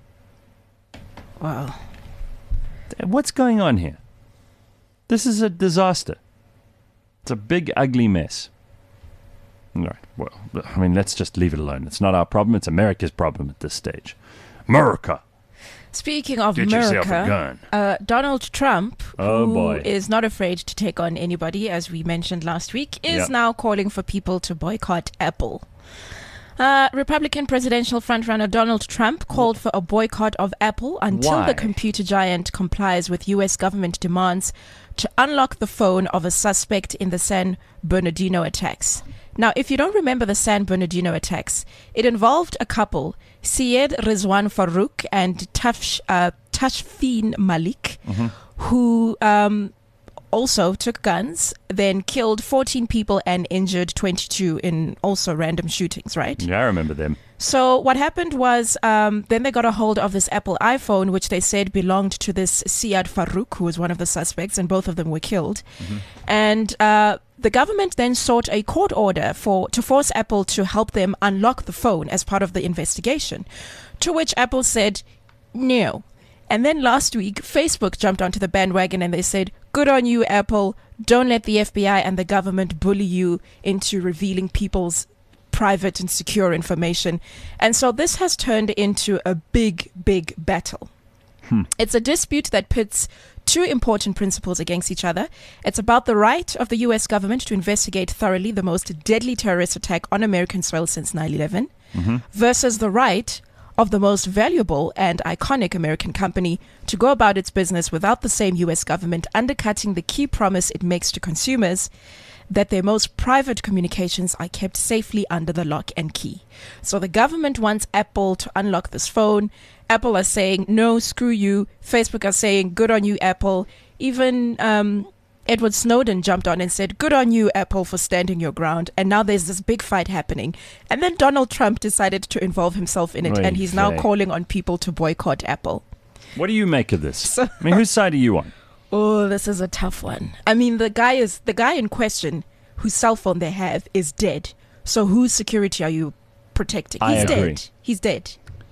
Wow. What's going on here? This is a disaster. It's a big, ugly mess. All right. Well, I mean, let's just leave it alone. It's not our problem. It's America's problem at this stage. America. Speaking of Get yourself a America, gun. Donald Trump, Oh, who boy. is not afraid to take on anybody, as we mentioned last week, is Yep. now calling for people to boycott Apple. Republican presidential frontrunner Donald Trump called for a boycott of Apple until Why? the computer giant complies with U.S. government demands to unlock the phone of a suspect in the San Bernardino attacks. Now, if you don't remember the San Bernardino attacks, it involved a couple, Syed Rizwan Farouk and Tashfeen Malik, who also took guns, then killed 14 people and injured 22 in also random shootings, right? Yeah, I remember them. So what happened was then they got a hold of this Apple iPhone, which they said belonged to this Syed Farouk, who was one of the suspects, and both of them were killed. And the government then sought a court order to force Apple to help them unlock the phone as part of the investigation, to which Apple said no. And then last week, Facebook jumped onto the bandwagon and they said, good on you, Apple. Don't let the FBI and the government bully you into revealing people's private and secure information. And so this has turned into a big, big battle. It's a dispute that pits 2 important principles against each other. It's about the right of the U.S. government to investigate thoroughly the most deadly terrorist attack on American soil since 9/11 versus the right of the most valuable and iconic American company to go about its business without the same U.S. government undercutting the key promise it makes to consumers that their most private communications are kept safely under the lock and key. So the government wants Apple to unlock this phone. Apple are saying, no, screw you. Facebook are saying, good on you, Apple. Even Edward Snowden jumped on and said, good on you, Apple, for standing your ground. And now there's this big fight happening. And then Donald Trump decided to involve himself in it, and he's now Oy vey. calling on people to boycott Apple. What do you make of this? I mean, whose side are you on? Oh, this is a tough one. I mean, the guy in question, whose cell phone they have, is dead. So whose security are you protecting? I He's agree. dead. He's dead.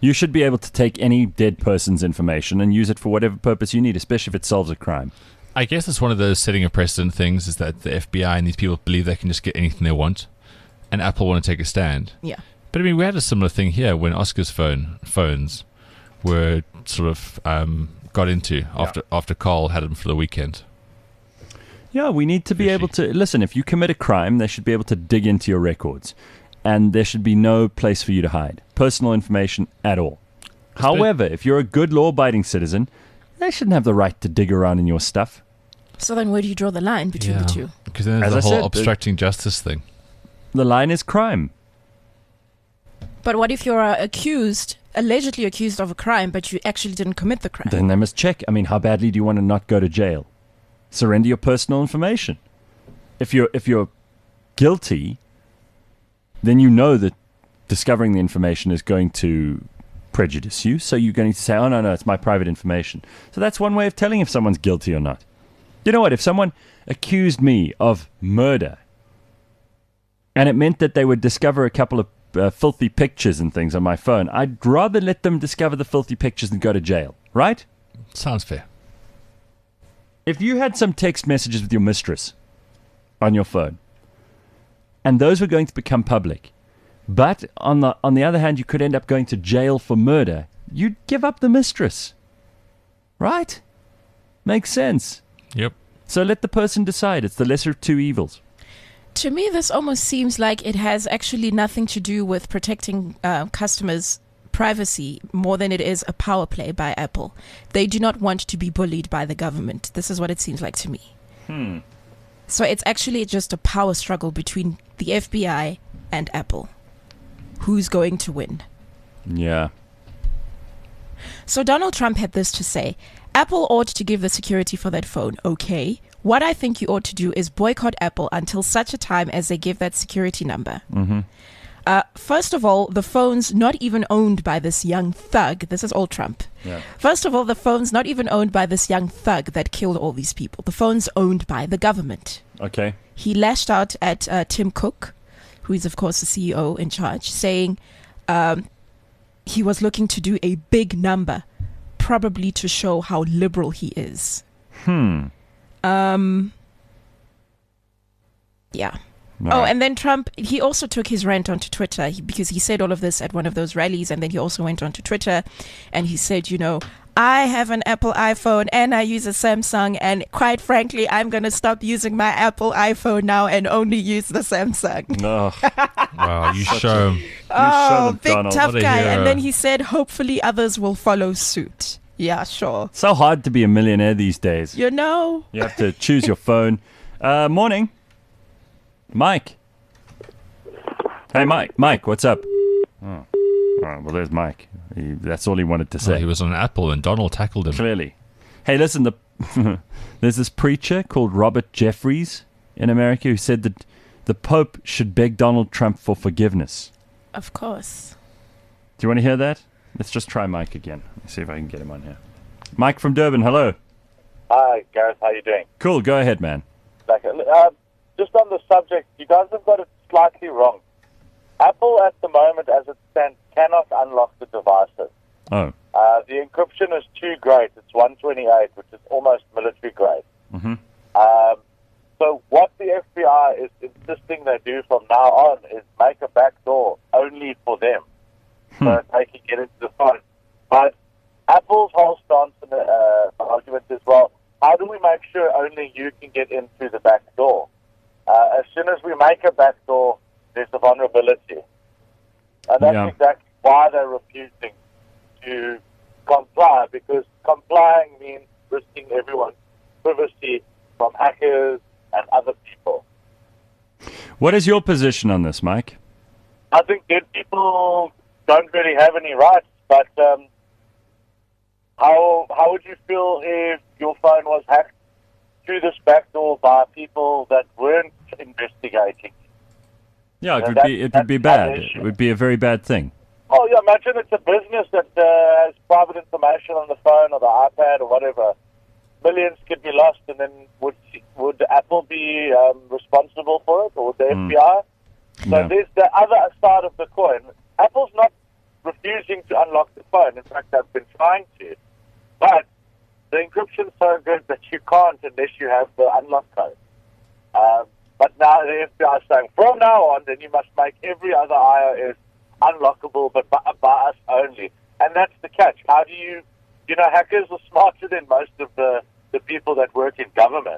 You should be able to take any dead person's information and use it for whatever purpose you need, especially if it solves a crime. I guess it's one of those setting a precedent things, is that the FBI and these people believe they can just get anything they want, and Apple want to take a stand. Yeah. But I mean, we had a similar thing here when Oscar's phones were sort of got into after Carl had them for the weekend. Yeah, we need to be able to... Listen, if you commit a crime, they should be able to dig into your records. And there should be no place for you to hide personal information at all. However, if you're a good law-abiding citizen, they shouldn't have the right to dig around in your stuff. So then where do you draw the line between the two? Because then there's As the I whole said, obstructing justice thing. The line is crime. But what if you're allegedly accused of a crime, but you actually didn't commit the crime? Then they must check. I mean, how badly do you want to not go to jail? Surrender your personal information. If you're guilty, then you know that discovering the information is going to prejudice you. So you're going to say, oh, no, it's my private information. So that's one way of telling if someone's guilty or not. You know what? If someone accused me of murder and it meant that they would discover a couple of filthy pictures and things on my phone, I'd rather let them discover the filthy pictures than go to jail, right? Sounds fair. If you had some text messages with your mistress on your phone, and those were going to become public, but on the other hand, you could end up going to jail for murder, you'd give up the mistress, right? Makes sense. Yep. So let the person decide. It's the lesser of two evils. To me, this almost seems like it has actually nothing to do with protecting customers' privacy more than it is a power play by Apple. They do not want to be bullied by the government. This is what it seems like to me. So it's actually just a power struggle between the FBI and Apple. Who's going to win? Yeah. So Donald Trump had this to say: Apple ought to give the security for that phone, okay? What I think you ought to do is boycott Apple until such a time as they give that security number. First of all, the phone's not even owned by this young thug. This is all Trump. Yeah. First of all, the phone's not even owned by this young thug that killed all these people. The phone's owned by the government. Okay. He lashed out at Tim Cook, who is, of course, the CEO in charge, saying he was looking to do a big number, probably to show how liberal he is. Yeah. Oh, and then Trump, he also took his rant onto Twitter because he said all of this at one of those rallies, and then he also went onto Twitter and he said, you know, I have an Apple iPhone and I use a Samsung, and quite frankly, I'm going to stop using my Apple iPhone now and only use the Samsung. Wow, you show him. Oh, them, big Donald. tough What a guy. hero. And then he said, hopefully others will follow suit. Yeah, sure. So hard to be a millionaire these days. You know? You have to choose your phone. Morning. Mike. Hey, Mike, what's up? Oh. All right, well, there's Mike. That's all he wanted to say. Well, he was on Apple and Donald tackled him. Clearly. Hey, listen, there's this preacher called Robert Jeffries in America who said that the Pope should beg Donald Trump for forgiveness. Of course. Do you want to hear that? Let's just try Mike again. Let me see if I can get him on here. Mike from Durban, hello. Hi, Gareth. How you doing? Cool, go ahead, man. Just on the subject, you guys have got it slightly wrong. Apple, at the moment, as it stands, cannot unlock the devices. Oh. The encryption is too great. It's 128, which is almost military grade. Mm-hmm. So what the FBI is insisting they do from now on is make a backdoor only for them, so that they can get into the phone. But Apple's whole stance and argument is, well, how do we make sure only you can get into the back door? As soon as we make a back door, there's a vulnerability. And that's exactly why they're refusing to comply, because complying means risking everyone's privacy from hackers and other people. What is your position on this, Mike? I think dead people don't really have any rights, but how would you feel if your phone was hacked through this backdoor by people that weren't investigating? Yeah, it would be bad. It would be a very bad thing. Oh, yeah, imagine it's a business that has private information on the phone or the iPad or whatever. Millions could be lost, and then would Apple be responsible for it, or the FBI? So there's the other side of the coin. Apple's not refusing to unlock the phone. In fact, they've been trying to. But the encryption's so good that you can't unless you have the unlock code. But now the FBI is saying, from now on, then you must make every other iOS unlockable, but by us only. And that's the catch. How do you know, hackers are smarter than most of the people that work in government.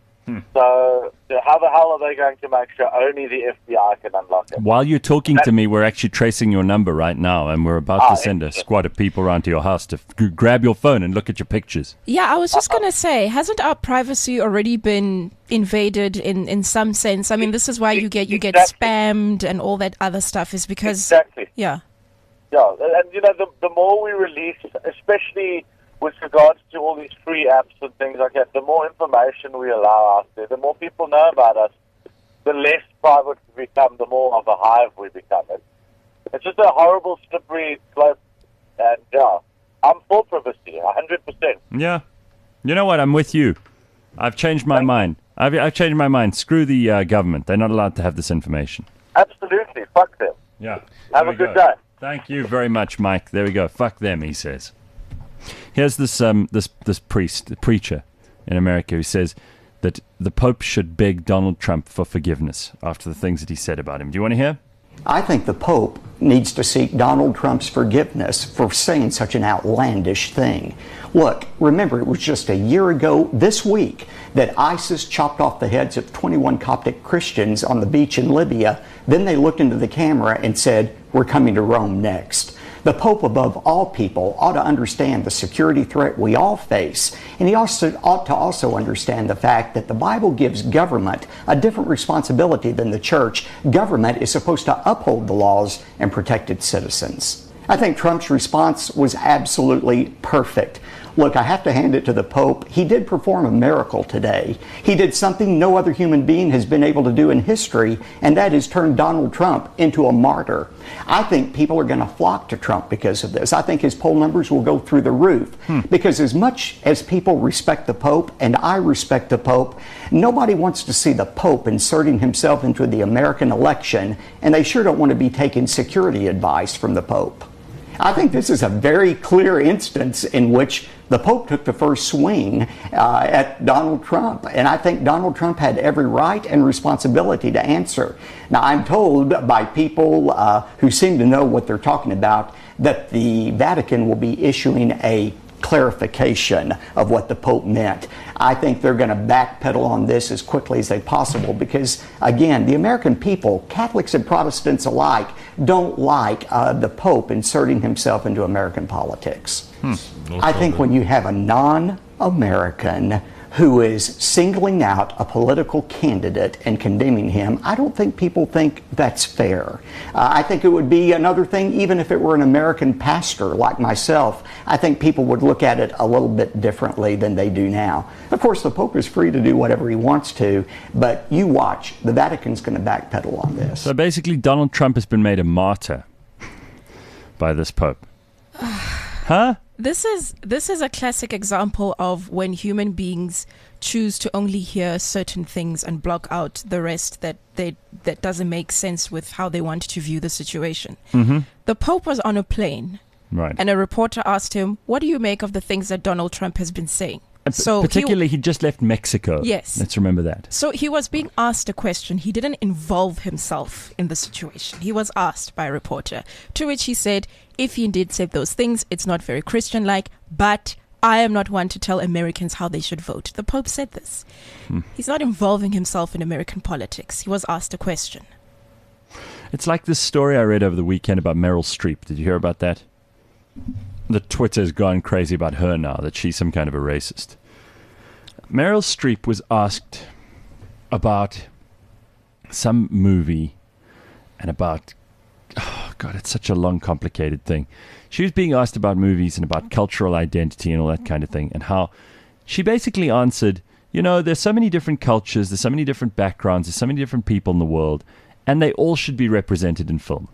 So how the hell are they going to make sure only the FBI can unlock it? While you're talking to me, we're actually tracing your number right now, and we're about to send a squad of people around to your house to grab your phone and look at your pictures. Yeah, I was just going to say, hasn't our privacy already been invaded in some sense? I mean, this is why you get spammed and all that other stuff is because... Exactly. Yeah. Yeah, and you know, the more we release, especially with regards to all these free apps and things like that, the more information we allow out there, the more people know about us, the less private we become, the more of a hive we become. It's just a horrible, slippery slope, and yeah, I'm for privacy, 100%. Yeah. You know what? I'm with you. I've changed my mind. I've changed my mind. Screw the government. They're not allowed to have this information. Absolutely. Fuck them. Yeah. Have a good day. Thank you very much, Mike. There we go. Fuck them, he says. Here's this preacher in America who says that the Pope should beg Donald Trump for forgiveness after the things that he said about him. Do you want to hear? I think the Pope needs to seek Donald Trump's forgiveness for saying such an outlandish thing. Look, remember, it was just a year ago this week that ISIS chopped off the heads of 21 Coptic Christians on the beach in Libya. Then they looked into the camera and said, "We're coming to Rome next." The Pope, above all people, ought to understand the security threat we all face, and he also ought to also understand the fact that the Bible gives government a different responsibility than the church. Government is supposed to uphold the laws and protect its citizens. I think Trump's response was absolutely perfect. Look, I have to hand it to the Pope. He did perform a miracle today. He did something no other human being has been able to do in history, and that is turn Donald Trump into a martyr. I think people are going to flock to Trump because of this. I think his poll numbers will go through the roof. Because as much as people respect the Pope, and I respect the Pope, nobody wants to see the Pope inserting himself into the American election, and they sure don't want to be taking security advice from the Pope. I think this is a very clear instance in which the Pope took the first swing at Donald Trump. And I think Donald Trump had every right and responsibility to answer. Now, I'm told by people who seem to know what they're talking about that the Vatican will be issuing a clarification of what the Pope meant. I think they're going to backpedal on this as quickly as they possible because, again, the American people, Catholics and Protestants alike, don't like the Pope inserting himself into American politics. I think when you have a non-American who is singling out a political candidate and condemning him, I don't think people think that's fair. I think it would be another thing, even if it were an American pastor like myself, I think people would look at it a little bit differently than they do now. Of course, the Pope is free to do whatever he wants to, but you watch, the Vatican's going to backpedal on this. So basically, Donald Trump has been made a martyr by this Pope. Huh? This is a classic example of when human beings choose to only hear certain things and block out the rest that doesn't make sense with how they want to view the situation. The Pope was on a plane, right, and a reporter asked him, "What do you make of the things that Donald Trump has been saying?" So particularly, he just left Mexico. Yes. Let's remember that. So he was being asked a question. He didn't involve himself in the situation. He was asked by a reporter, to which he said, if he indeed said those things, it's not very Christian-like, but I am not one to tell Americans how they should vote. The Pope said this. He's not involving himself in American politics. He was asked a question. It's like this story I read over the weekend about Meryl Streep. Did you hear about that? The Twitter's gone crazy about her now, that she's some kind of a racist. Meryl Streep was asked about some movie and about... Oh, God, it's such a long, complicated thing. She was being asked about movies and about cultural identity and all that kind of thing, and how she basically answered, you know, there's so many different cultures, there's so many different backgrounds, there's so many different people in the world, and they all should be represented in film.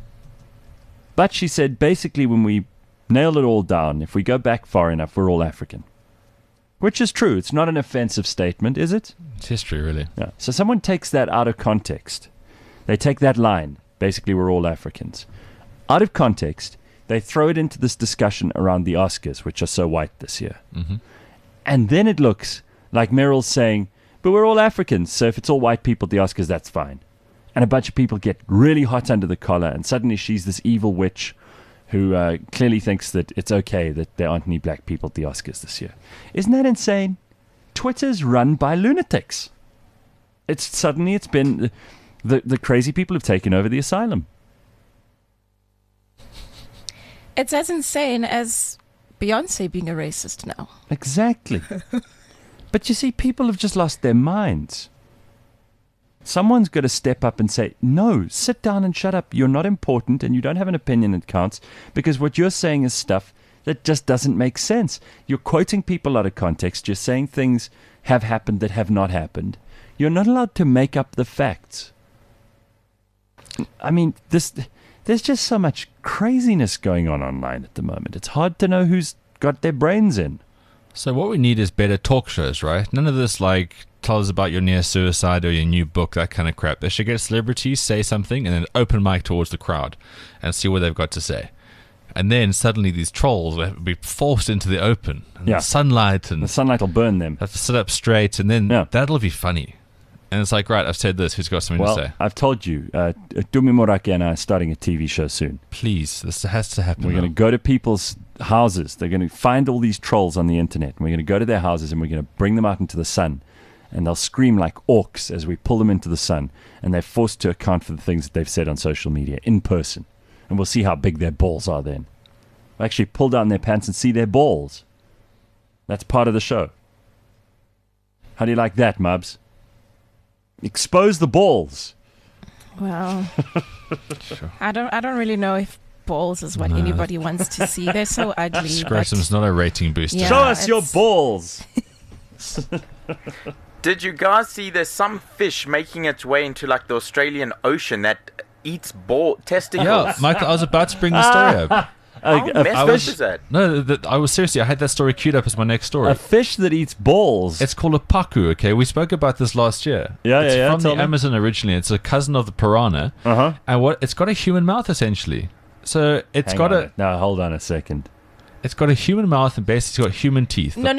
But she said, basically, when we nail it all down, if we go back far enough, we're all African. Which is true. It's not an offensive statement, is it? It's history, really. Yeah. So someone takes that out of context. They take that line, basically, we're all Africans, out of context, They throw it into this discussion around the Oscars, which are so white this year. Mm-hmm. And then it looks like Meryl's saying, but we're all Africans, so if it's all white people at the Oscars, that's fine. And a bunch of people get really hot under the collar, and suddenly she's this evil witch who clearly thinks that it's okay that there aren't any black people at the Oscars this year. Isn't that insane? Twitter's run by lunatics. It's been the crazy people have taken over the asylum. It's as insane as Beyonce being a racist now. Exactly. But you see, people have just lost their minds. Someone's got to step up and say, no, sit down and shut up. You're not important and you don't have an opinion that counts, because what you're saying is stuff that just doesn't make sense. You're quoting people out of context. You're saying things have happened that have not happened. You're not allowed to make up the facts. I mean, there's just so much craziness going on online at the moment. It's hard to know who's got their brains in. So what we need is better talk shows, right? None of this like tell us about your near suicide or your new book, that kind of crap. They should get celebrities, say something, and then open mic towards the crowd and see what they've got to say. And then suddenly these trolls will be forced into the open. And the sunlight will burn them. Have to sit up straight, and then that'll be funny. And it's like, right, I've said this. Who's got something to say? I've told you, Tumi Morake and I are starting a TV show soon. Please, this has to happen. We're going to go to people's houses. They're going to find all these trolls on the internet. And we're going to go to their houses and we're going to bring them out into the sun. And they'll scream like orcs as we pull them into the sun. And they're forced to account for the things that they've said on social media in person. And we'll see how big their balls are then. We'll actually pull down their pants and see their balls. That's part of the show. How do you like that, Mubs? Expose the balls. Well, I don't really know if balls is what anybody wants to see. They're so ugly. Scrotum's not a rating booster. Yeah, show us your balls. Did you guys see there's some fish making its way into like the Australian Ocean that eats testicles? Yeah, Michael, I was about to bring the story up. How messed up is that? No, I was seriously. I had that story queued up as my next story. A fish that eats balls. It's called a pacu. Okay, we spoke about this last year. It's from the Amazon originally. It's a cousin of the piranha. And it's got a human mouth essentially. So it's Now hold on a second. It's got a human mouth and basically got human teeth. No.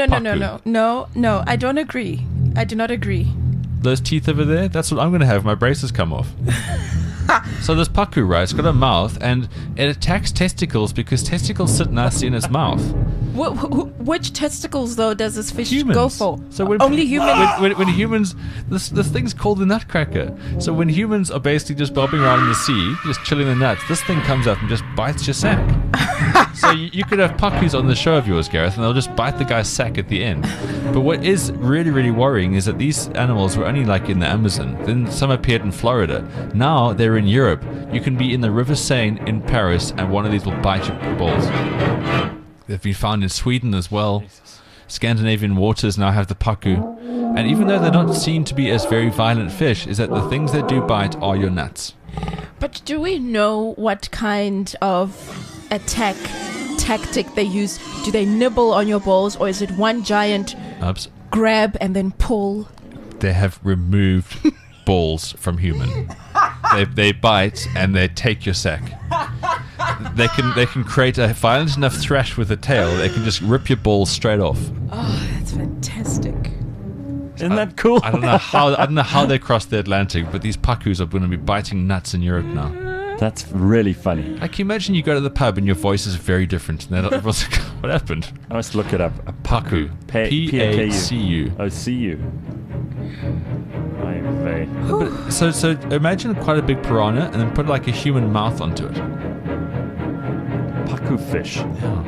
I don't agree. I do not agree. Those teeth over there. That's what I'm going to have. My braces come off. So this pacu, right, it's got a mouth and it attacks testicles because testicles sit nicely in its mouth. Which testicles, though, does this fish humans. go for? So only humans? When humans... This thing's called the nutcracker. So when humans are basically just bobbing around in the sea, just chilling the nuts, this thing comes up and just bites your sack. So you could have pacus on the show of yours, Gareth, and they'll just bite the guy's sack at the end. But what is really, really worrying is that these animals were only like in the Amazon. Then some appeared in Florida. Now they're in Europe. You can be in the River Seine in Paris and one of these will bite your balls. They've been found in Sweden as well. Scandinavian waters now have the pacu. And even though they're not seen to be as very violent fish, is that the things that do bite are your nuts. But do we know what kind of attack tactic they use? Do they nibble on your balls, or is it one giant grab and then pull? They have removed balls from human. They bite and they take your sack. They can create a violent enough thrash with a tail. They can just rip your balls straight off. Oh, that's fantastic! Isn't that cool? I don't know how they crossed the Atlantic, but these pacus are going to be biting nuts in Europe now. That's really funny. Like, can you imagine you go to the pub and your voice is very different, and then everyone's like, "What happened?" I must look it up. A pacu. P-A-C-U. Oh, C-U. So imagine quite a big piranha, and then put like a human mouth onto it. Pacu fish. Yeah.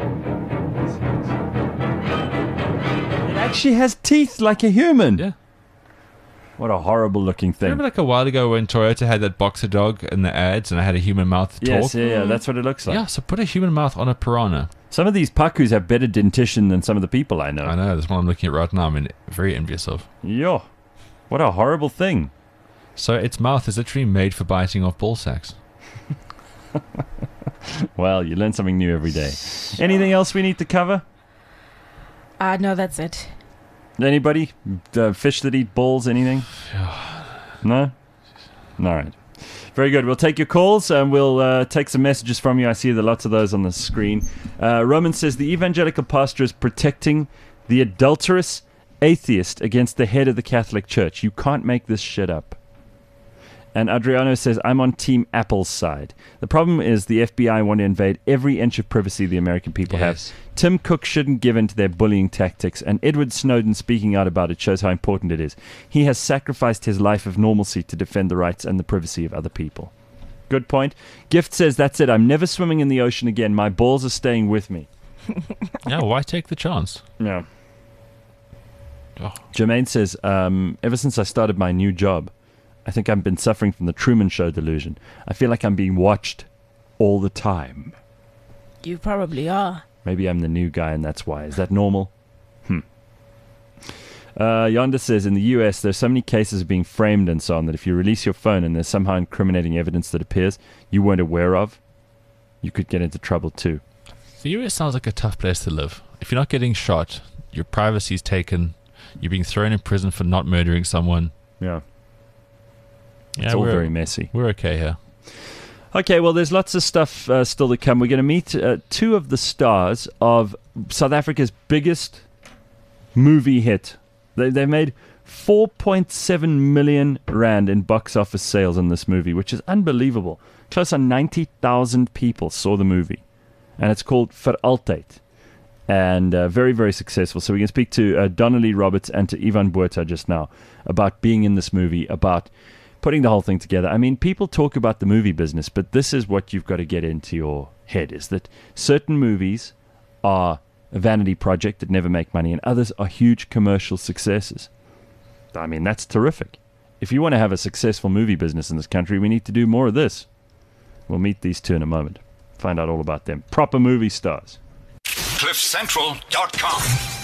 It actually has teeth like a human. Yeah. What a horrible looking thing. Remember like a while ago when Toyota had that boxer dog in the ads and it had a human mouth talk? Yes, yeah, that's what it looks like. Yeah, so put a human mouth on a piranha. Some of these pacus have better dentition than some of the people I know. I know, that's what I'm looking at right now. I'm very envious of. Yo, what a horrible thing. So its mouth is literally made for biting off ball sacks. Well, you learn something new every day. Anything else we need to cover? No, that's it. Anybody? Fish that eat balls, anything? No? All right. Very good. We'll take your calls and we'll take some messages from you. I see there are lots of those on the screen. Roman says the evangelical pastor is protecting the adulterous atheist against the head of the Catholic Church. You can't make this shit up. And Adriano says, I'm on Team Apple's side. The problem is the FBI want to invade every inch of privacy the American people have. Tim Cook shouldn't give in to their bullying tactics, and Edward Snowden speaking out about it shows how important it is. He has sacrificed his life of normalcy to defend the rights and the privacy of other people. Good point. Gift says, that's it. I'm never swimming in the ocean again. My balls are staying with me. Yeah, why take the chance? No. Oh. Jermaine says, ever since I started my new job, I think I've been suffering from the Truman Show delusion. I feel like I'm being watched all the time. You probably are. Maybe I'm the new guy and that's why. Is that normal? Yonder says, in the US, there's so many cases of being framed and so on that if you release your phone and there's somehow incriminating evidence that appears you weren't aware of, you could get into trouble too. The US sounds like a tough place to live. If you're not getting shot, your privacy's taken, you're being thrown in prison for not murdering someone. Yeah. It's all very messy. We're okay here. Okay, well, there's lots of stuff still to come. We're going to meet two of the stars of South Africa's biggest movie hit. They made 4.7 million rand in box office sales in this movie, which is unbelievable. Close on 90,000 people saw the movie. And it's called Vir Altyd. And very, very successful. So we can speak to Donnelly Roberts and to Ivan Botha just now about being in this movie, about putting the whole thing together. I mean, people talk about the movie business, but this is what you've got to get into your head, is that certain movies are a vanity project that never make money, and others are huge commercial successes. I mean, that's terrific. If you want to have a successful movie business in this country, we need to do more of this. We'll meet these two in a moment. Find out all about them. Proper movie stars. CliffCentral.com